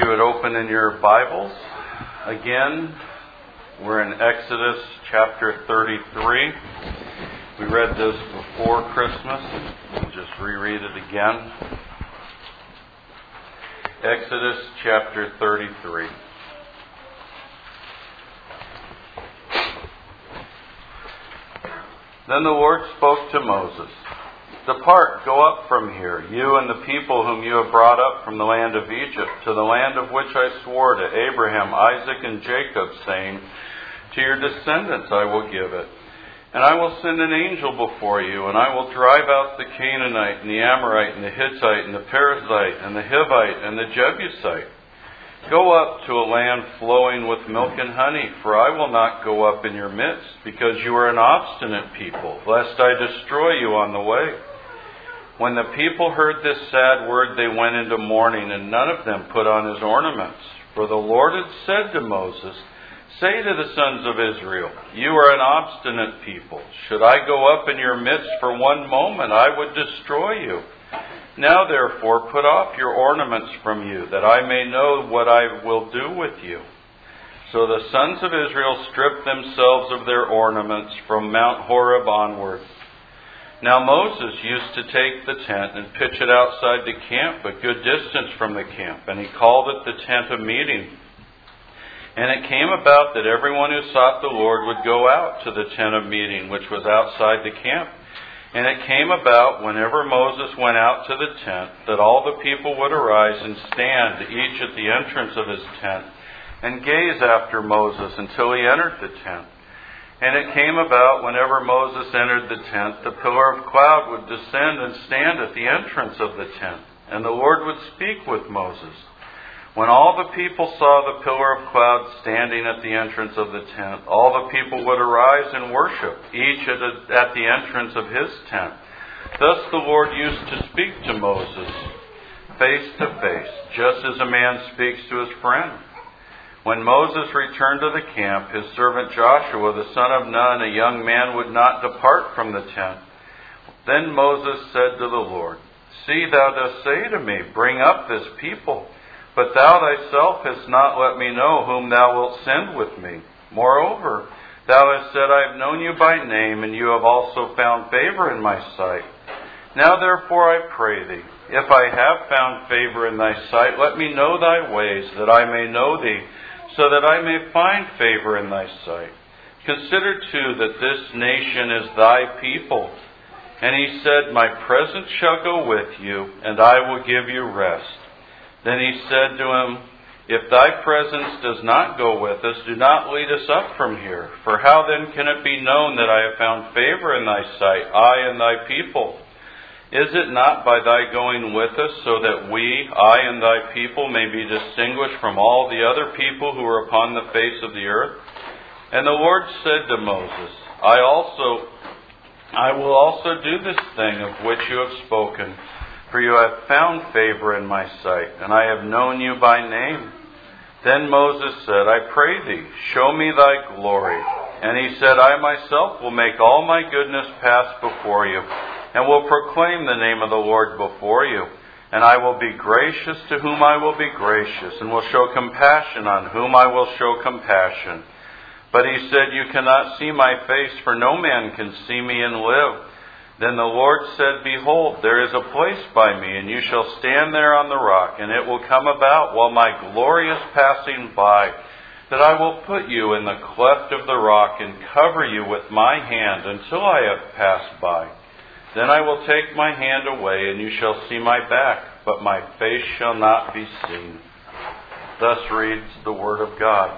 you would open in your Bibles. Again, we're in Exodus chapter 33. We read this before Christmas. We'll just reread it again. Exodus chapter 33. Then the Lord spoke to Moses. Depart, go up from here, you and the people whom you have brought up from the land of Egypt, to the land of which I swore to Abraham, Isaac, and Jacob, saying, to your descendants I will give it. And I will send an angel before you, and I will drive out the Canaanite, and the Amorite, and the Hittite, and the Perizzite, and the Hivite, and the Jebusite. Go up to a land flowing with milk and honey, for I will not go up in your midst, because you are an obstinate people, lest I destroy you on the way. When the people heard this sad word, they went into mourning, and none of them put on his ornaments. For the Lord had said to Moses, say to the sons of Israel, you are an obstinate people. Should I go up in your midst for one moment, I would destroy you. Now therefore put off your ornaments from you, that I may know what I will do with you. So the sons of Israel stripped themselves of their ornaments from Mount Horeb onward. Now Moses used to take the tent and pitch it outside the camp, a good distance from the camp, and he called it the tent of meeting. And it came about that everyone who sought the Lord would go out to the tent of meeting, which was outside the camp. And it came about, whenever Moses went out to the tent, that all the people would arise and stand, each at the entrance of his tent, and gaze after Moses until he entered the tent. And it came about, whenever Moses entered the tent, the pillar of cloud would descend and stand at the entrance of the tent, and the Lord would speak with Moses. When all the people saw the pillar of cloud standing at the entrance of the tent, all the people would arise and worship, each at the entrance of his tent. Thus the Lord used to speak to Moses face to face, just as a man speaks to his friend. When Moses returned to the camp, his servant Joshua, the son of Nun, a young man, would not depart from the tent. Then Moses said to the Lord, see, thou dost say to me, bring up this people. But thou thyself hast not let me know whom thou wilt send with me. Moreover, thou hast said, I have known you by name, and you have also found favor in my sight. Now therefore I pray thee, if I have found favor in thy sight, let me know thy ways, that I may know thee, so that I may find favor in thy sight. Consider too that this nation is thy people. And he said, my presence shall go with you, and I will give you rest. Then he said to him, if thy presence does not go with us, do not lead us up from here. For how then can it be known that I have found favor in thy sight, I and thy people? Is it not by thy going with us, so that we, I and thy people, may be distinguished from all the other people who are upon the face of the earth? And the Lord said to Moses, I will also do this thing of which you have spoken, for you have found favor in my sight, and I have known you by name. Then Moses said, I pray thee, show me thy glory. And he said, I myself will make all my goodness pass before you, and will proclaim the name of the Lord before you. And I will be gracious to whom I will be gracious, and will show compassion on whom I will show compassion. But he said, you cannot see my face, for no man can see me and live. Then the Lord said, behold, there is a place by me, and you shall stand there on the rock, and it will come about while my glory is passing by, that I will put you in the cleft of the rock, and cover you with my hand until I have passed by. Then I will take my hand away, and you shall see my back, but my face shall not be seen. Thus reads the Word of God.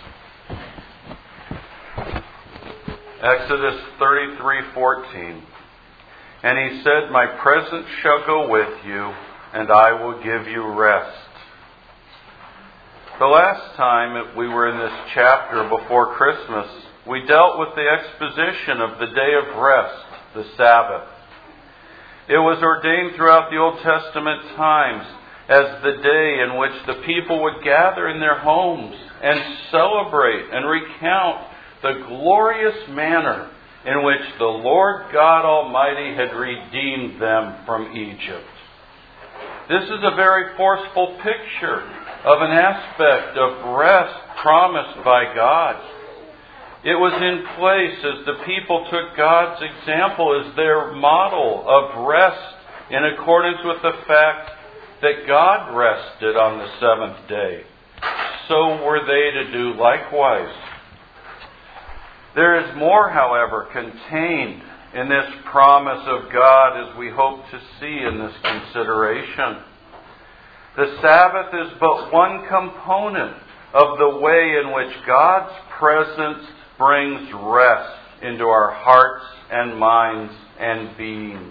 Exodus 33:14. And he said, my presence shall go with you, and I will give you rest. The last time we were in this chapter before Christmas, we dealt with the exposition of the day of rest, the Sabbath. It was ordained throughout the Old Testament times as the day in which the people would gather in their homes and celebrate and recount the glorious manner in which the Lord God Almighty had redeemed them from Egypt. This is a very forceful picture of an aspect of rest promised by God. It was in place as the people took God's example as their model of rest in accordance with the fact that God rested on the seventh day. So were they to do likewise. There is more, however, contained in this promise of God as we hope to see in this consideration. The Sabbath is but one component of the way in which God's presence brings rest into our hearts and minds and beings.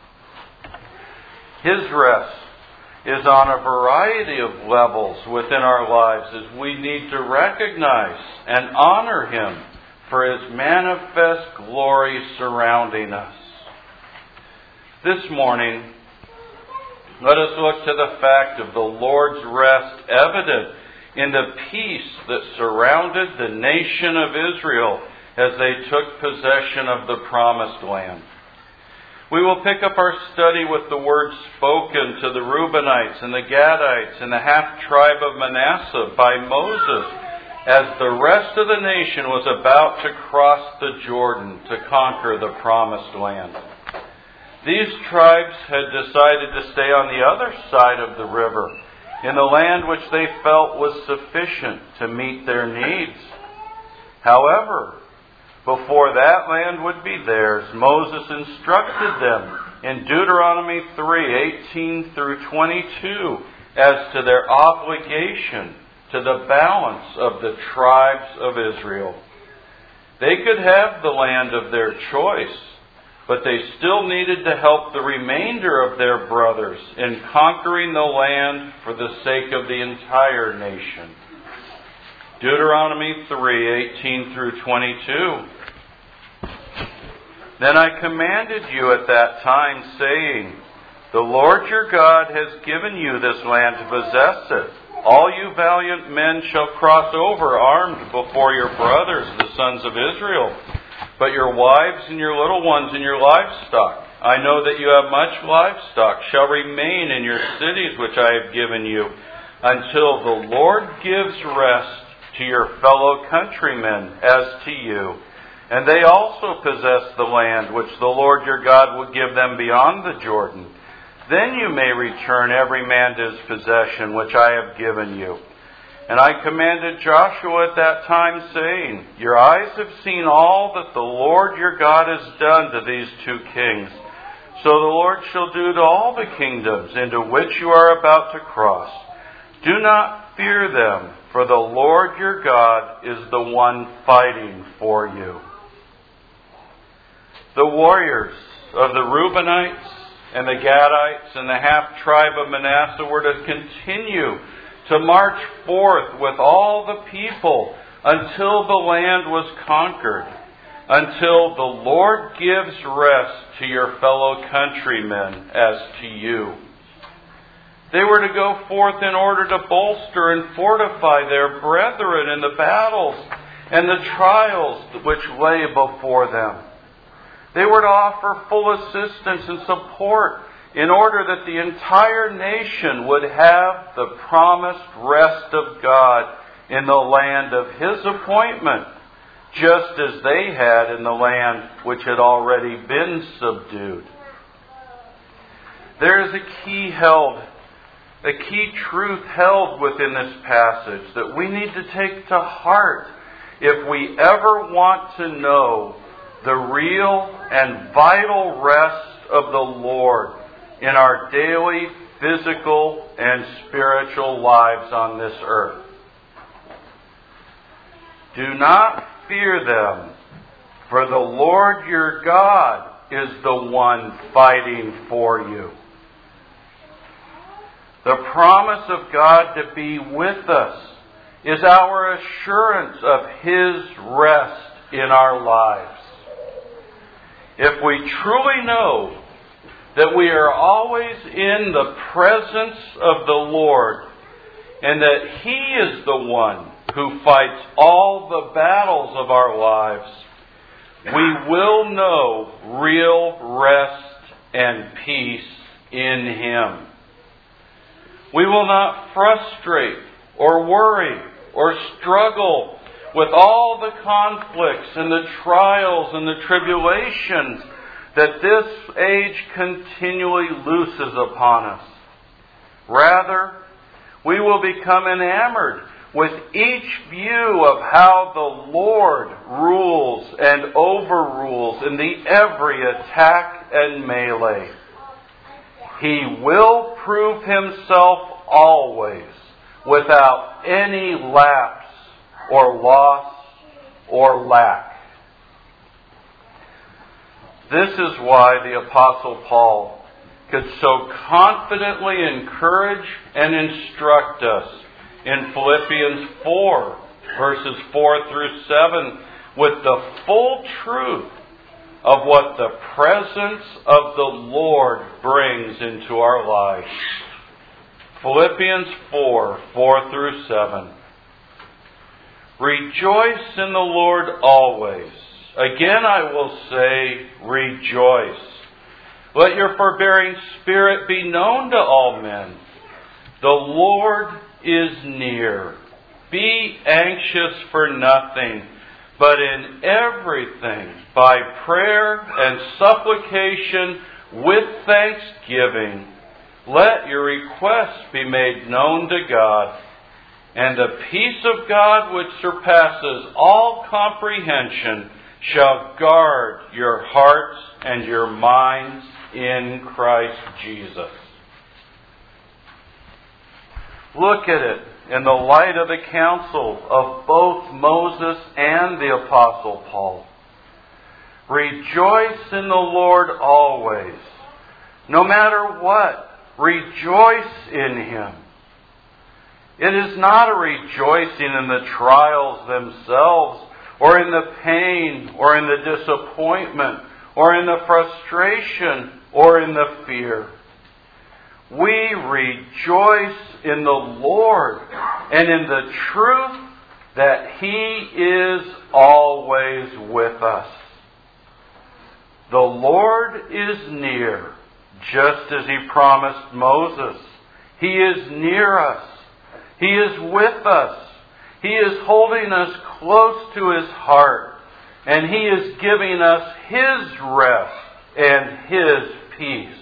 His rest is on a variety of levels within our lives as we need to recognize and honor Him for His manifest glory surrounding us. This morning, let us look to the fact of the Lord's rest evident in the peace that surrounded the nation of Israel as they took possession of the promised land. We will pick up our study with the words spoken to the Reubenites and the Gadites and the half-tribe of Manasseh by Moses as the rest of the nation was about to cross the Jordan to conquer the promised land. These tribes had decided to stay on the other side of the river, in the land which they felt was sufficient to meet their needs. However, before that land would be theirs, Moses instructed them in Deuteronomy 3:18 through 22 as to their obligation to the balance of the tribes of Israel. They could have the land of their choice, but they still needed to help the remainder of their brothers in conquering the land for the sake of the entire nation. Deuteronomy 3:18 through 22. Then I commanded you at that time, saying, the Lord your God has given you this land to possess it. All you valiant men shall cross over armed before your brothers, the sons of Israel. But your wives and your little ones and your livestock, I know that you have much livestock, shall remain in your cities which I have given you, until the Lord gives rest to your fellow countrymen as to you. And they also possess the land which the Lord your God will give them beyond the Jordan. Then you may return every man to his possession which I have given you. And I commanded Joshua at that time, saying, your eyes have seen all that the Lord your God has done to these two kings. So the Lord shall do to all the kingdoms into which you are about to cross. Do not fear them, for the Lord your God is the one fighting for you. The warriors of the Reubenites and the Gadites and the half-tribe of Manasseh were to continue to march forth with all the people until the land was conquered, until the Lord gives rest to your fellow countrymen as to you. They were to go forth in order to bolster and fortify their brethren in the battles and the trials which lay before them. They were to offer full assistance and support in order that the entire nation would have the promised rest of God in the land of His appointment, just as they had in the land which had already been subdued. There is a key truth held within this passage that we need to take to heart if we ever want to know the real and vital rest of the Lord in our daily physical and spiritual lives on this earth. Do not fear them, for the Lord your God is the one fighting for you. The promise of God to be with us is our assurance of His rest in our lives. If we truly know that we are always in the presence of the Lord and that He is the one who fights all the battles of our lives, we will know real rest and peace in Him. We will not frustrate or worry or struggle with all the conflicts and the trials and the tribulations that this age continually looses upon us. Rather, we will become enamored with each view of how the Lord rules and overrules in the every attack and melee. He will prove Himself always without any lapse or loss or lack. This is why the Apostle Paul could so confidently encourage and instruct us in Philippians 4, verses 4 through 7, with the full truth of what the presence of the Lord brings into our lives. Philippians 4, 4 through 7. Rejoice in the Lord always. Again I will say, rejoice. Let your forbearing spirit be known to all men. The Lord is near. Be anxious for nothing, but in everything, by prayer and supplication with thanksgiving, let your requests be made known to God. And the peace of God, which surpasses all comprehension, shall guard your hearts and your minds in Christ Jesus. Look at it in the light of the counsel of both Moses and the Apostle Paul. Rejoice in the Lord always. No matter what, rejoice in Him. It is not a rejoicing in the trials themselves, or in the pain, or in the disappointment, or in the frustration, or in the fear. We rejoice in the Lord and in the truth that He is always with us. The Lord is near, just as He promised Moses. He is near us. He is with us. He is holding us close to His heart. And He is giving us His rest and His peace.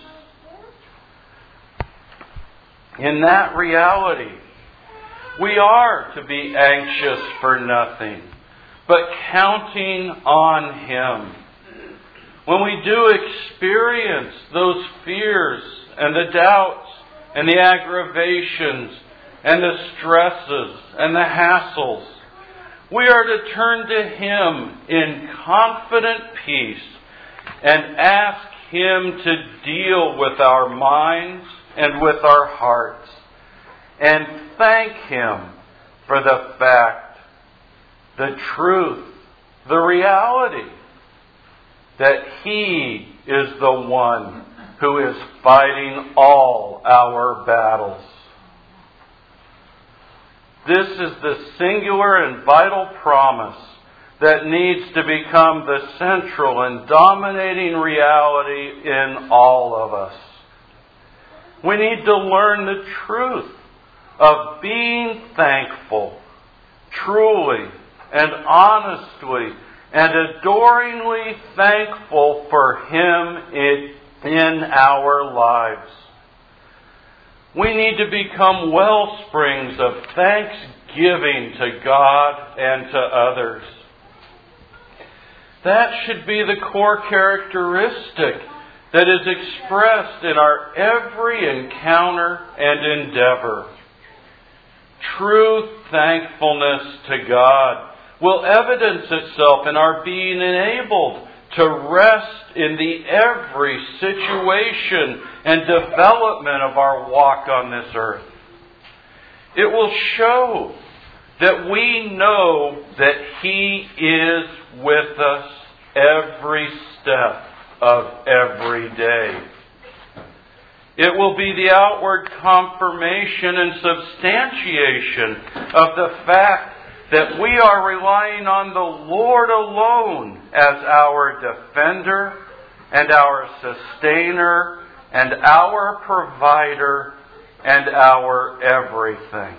In that reality, we are to be anxious for nothing, but counting on Him. When we do experience those fears and the doubts and the aggravations and the stresses and the hassles, we are to turn to Him in confident peace and ask Him to deal with our minds and with our hearts, and thank Him for the fact, the truth, the reality that He is the one who is fighting all our battles. This is the singular and vital promise that needs to become the central and dominating reality in all of us. We need to learn the truth of being thankful, truly and honestly and adoringly thankful for Him in our lives. We need to become wellsprings of thanksgiving to God and to others. That should be the core characteristic that is expressed in our every encounter and endeavor. True thankfulness to God will evidence itself in our being enabled to rest in the every situation and development of our walk on this earth. It will show that we know that He is with us every step of every day. It will be the outward confirmation and substantiation of the fact that we are relying on the Lord alone as our defender and our sustainer and our provider and our everything.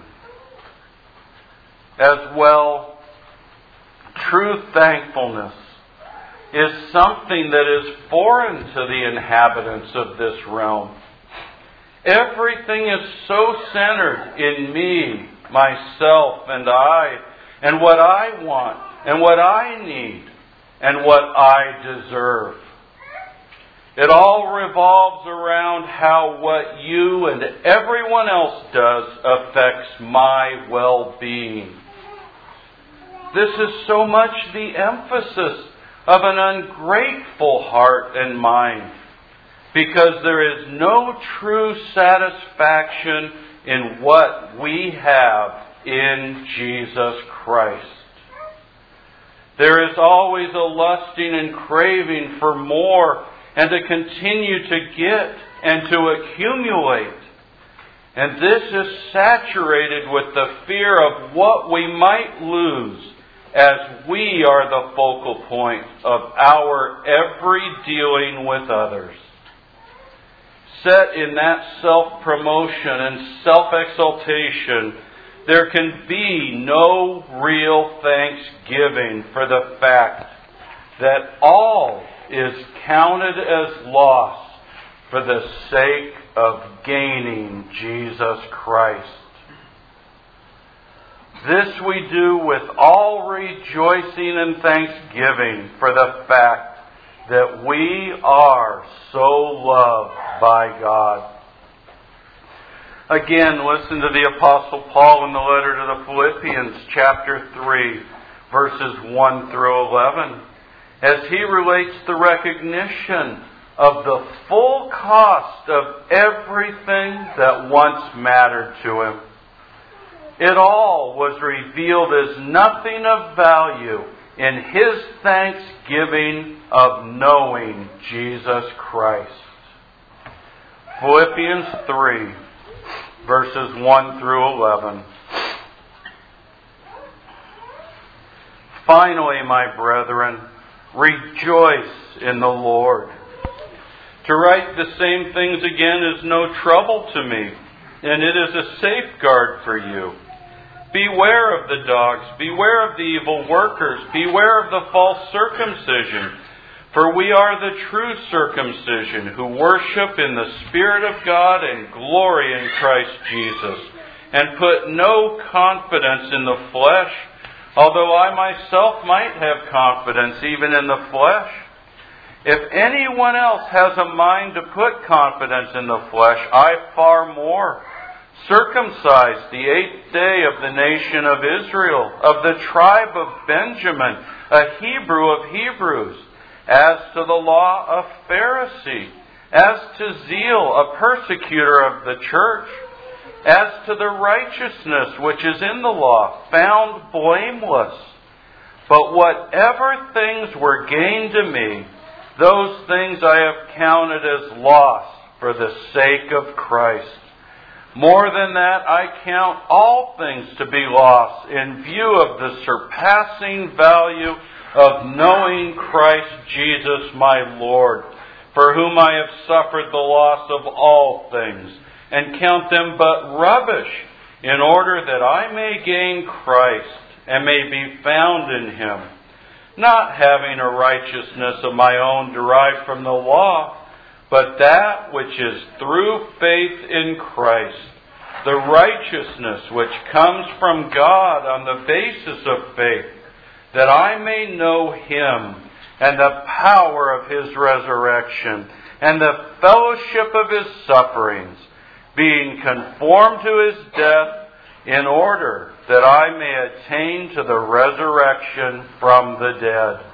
As well, true thankfulness is something that is foreign to the inhabitants of this realm. Everything is so centered in me, myself, and I, and what I want, and what I need, and what I deserve. It all revolves around how what you and everyone else does affects my well-being. This is so much the emphasis of an ungrateful heart and mind, because there is no true satisfaction in what we have in Jesus Christ. There is always a lusting and craving for more and to continue to get and to accumulate. And this is saturated with the fear of what we might lose as we are the focal point of our every dealing with others. Set in that self-promotion and self-exaltation, there can be no real thanksgiving for the fact that all is counted as loss for the sake of gaining Jesus Christ. This we do with all rejoicing and thanksgiving for the fact that we are so loved by God. Again, listen to the Apostle Paul in the letter to the Philippians, chapter 3, verses 1 through 11, as he relates the recognition of the full cost of everything that once mattered to him. It all was revealed as nothing of value in his thanksgiving of knowing Jesus Christ. Philippians 3, verses 1 through 11. Finally, my brethren, rejoice in the Lord. To write the same things again is no trouble to me, and it is a safeguard for you. Beware of the dogs, beware of the evil workers, beware of the false circumcision. For we are the true circumcision, who worship in the Spirit of God and glory in Christ Jesus, and put no confidence in the flesh, although I myself might have confidence even in the flesh. If anyone else has a mind to put confidence in the flesh, I far more. Circumcised the 8th day of the nation of Israel, of the tribe of Benjamin, a Hebrew of Hebrews, as to the law, a Pharisee, as to zeal, a persecutor of the church, as to the righteousness which is in the law, found blameless. But whatever things were gained to me, those things I have counted as loss for the sake of Christ. More than that, I count all things to be loss in view of the surpassing value of knowing Christ Jesus my Lord, for whom I have suffered the loss of all things, and count them but rubbish, in order that I may gain Christ, and may be found in Him, not having a righteousness of my own derived from the law, but that which is through faith in Christ, the righteousness which comes from God on the basis of faith, that I may know Him and the power of His resurrection and the fellowship of His sufferings, being conformed to His death, in order that I may attain to the resurrection from the dead.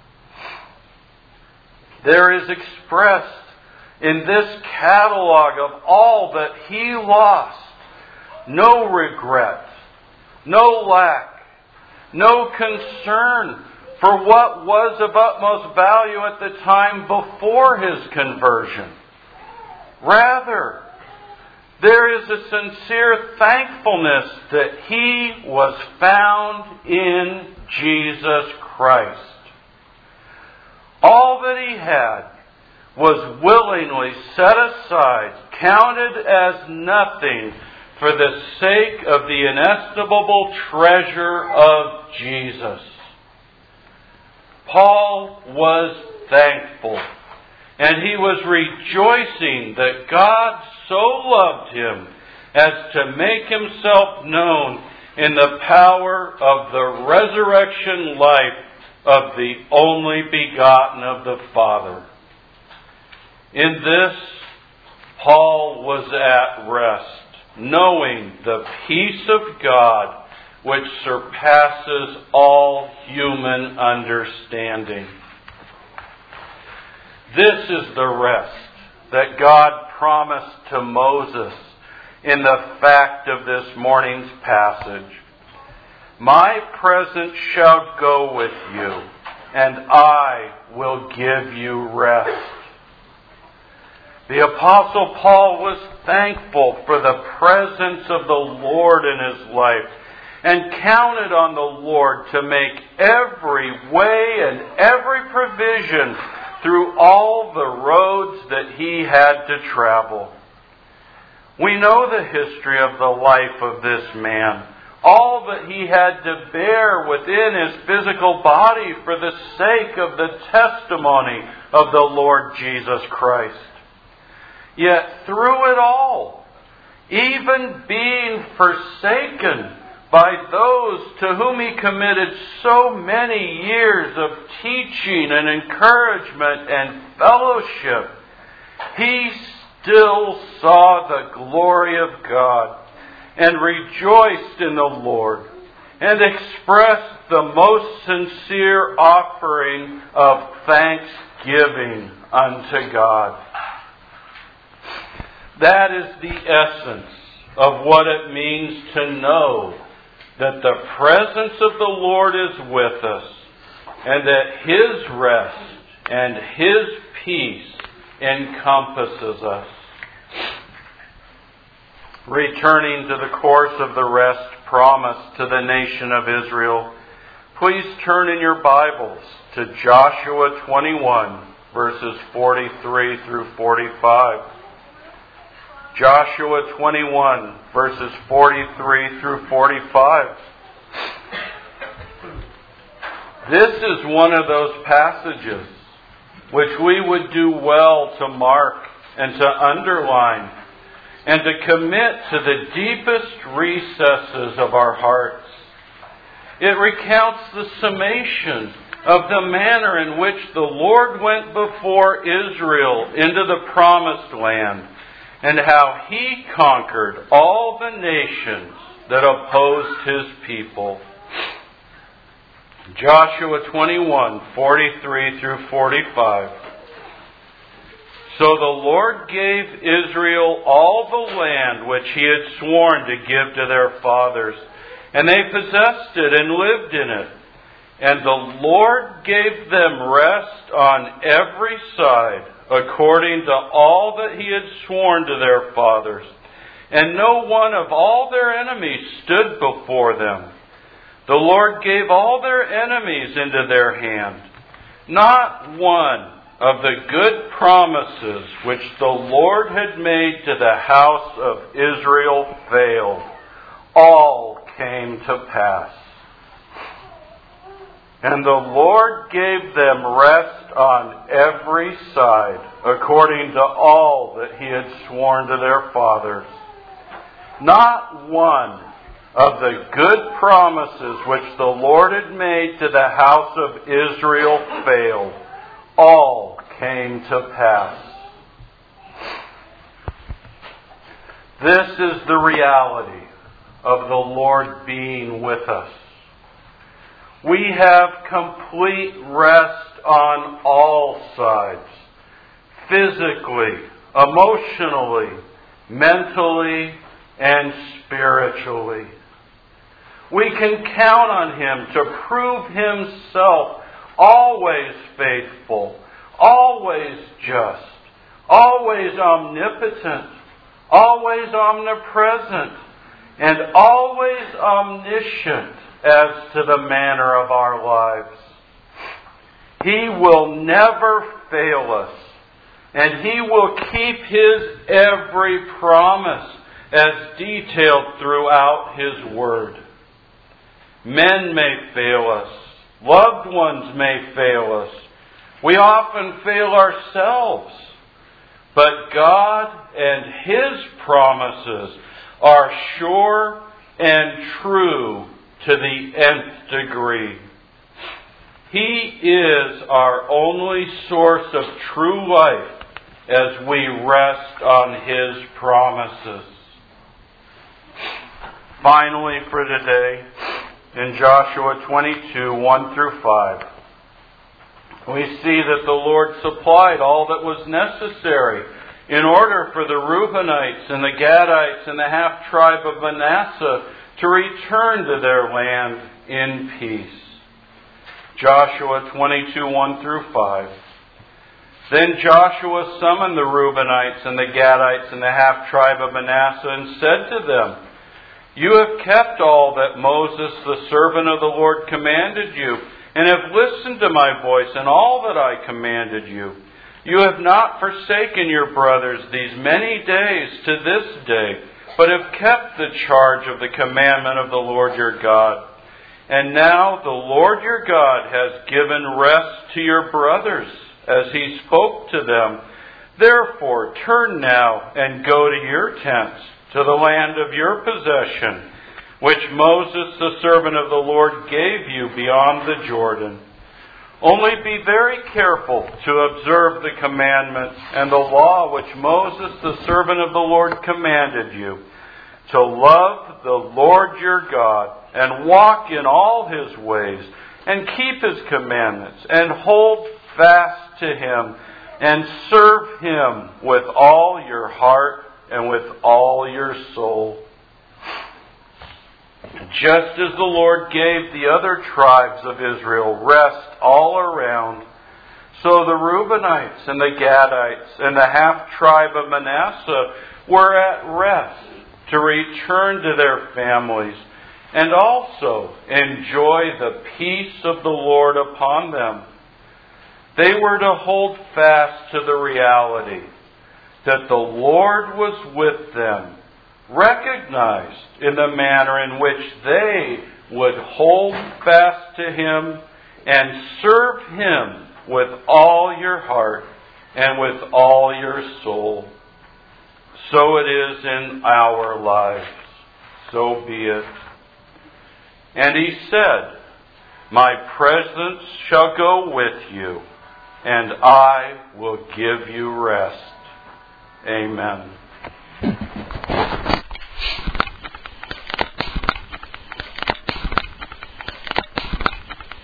There is expressed in this catalogue of all that He lost no regret, no lack, no concern for what was of utmost value at the time before His conversion. Rather, there is a sincere thankfulness that He was found in Jesus Christ. All that He had was willingly set aside, counted as nothing for the sake of the inestimable treasure of Jesus. Paul was thankful, and he was rejoicing that God so loved him as to make himself known in the power of the resurrection life of the only begotten of the Father. In this, Paul was at rest, knowing the peace of God which surpasses all human understanding. This is the rest that God promised to Moses in the fact of this morning's passage. My presence shall go with you, and I will give you rest. The Apostle Paul was thankful for the presence of the Lord in his life and counted on the Lord to make every way and every provision through all the roads that he had to travel. We know the history of the life of this man, all that he had to bear within his physical body for the sake of the testimony of the Lord Jesus Christ. Yet through it all, even being forsaken by those to whom he committed so many years of teaching and encouragement and fellowship, he still saw the glory of God and rejoiced in the Lord and expressed the most sincere offering of thanksgiving unto God. That is the essence of what it means to know that the presence of the Lord is with us and that His rest and His peace encompasses us. Returning to the course of the rest promised to the nation of Israel, please turn in your Bibles to Joshua 21, verses 43 through 45. Joshua 21, verses 43 through 45. This is one of those passages which we would do well to mark and to underline and to commit to the deepest recesses of our hearts. It recounts the summation of the manner in which the Lord went before Israel into the promised land, and how He conquered all the nations that opposed His people. Joshua 21, 43 through 45. So the Lord gave Israel all the land which He had sworn to give to their fathers, and they possessed it and lived in it. And the Lord gave them rest on every side, according to all that He had sworn to their fathers. And no one of all their enemies stood before them. The Lord gave all their enemies into their hand. Not one of the good promises which the Lord had made to the house of Israel failed. All came to pass. And the Lord gave them rest on every side, according to all that He had sworn to their fathers. Not one of the good promises which the Lord had made to the house of Israel failed. All came to pass. This is the reality of the Lord being with us. We have complete rest on all sides. Physically, emotionally, mentally, and spiritually. We can count on Him to prove Himself always faithful, always just, always omnipotent, always omnipresent, and always omniscient as to the manner of our lives. He will never fail us, and He will keep His every promise as detailed throughout His Word. Men may fail us. Loved ones may fail us. We often fail ourselves. But God and His promises are sure and true to the nth degree. He is our only source of true life as we rest on His promises. Finally for today, in Joshua 22, 1 through 5, we see that the Lord supplied all that was necessary in order for the Reubenites and the Gadites and the half-tribe of Manasseh to return to their land in peace. Joshua 22, 1 through 5. Then Joshua summoned the Reubenites and the Gadites and the half-tribe of Manasseh and said to them, "You have kept all that Moses, the servant of the Lord, commanded you, and have listened to my voice and all that I commanded you. You have not forsaken your brothers these many days to this day, but have kept the charge of the commandment of the Lord your God. And now the Lord your God has given rest to your brothers, as He spoke to them. Therefore turn now and go to your tents, to the land of your possession, which Moses, the servant of the Lord, gave you beyond the Jordan. Only be very careful to observe the commandments and the law which Moses, the servant of the Lord, commanded you, to love the Lord your God and walk in all His ways and keep His commandments and hold fast to Him and serve Him with all your heart and with all your soul. Just as the Lord gave the other tribes of Israel rest all around, so the Reubenites and the Gadites and the half-tribe of Manasseh were at rest to return to their families and also enjoy the peace of the Lord upon them. They were to hold fast to the reality that the Lord was with them, recognized in the manner in which they would hold fast to Him and serve Him with all your heart and with all your soul. So it is in our lives. So be it. And He said, "My presence shall go with you, and I will give you rest." Amen.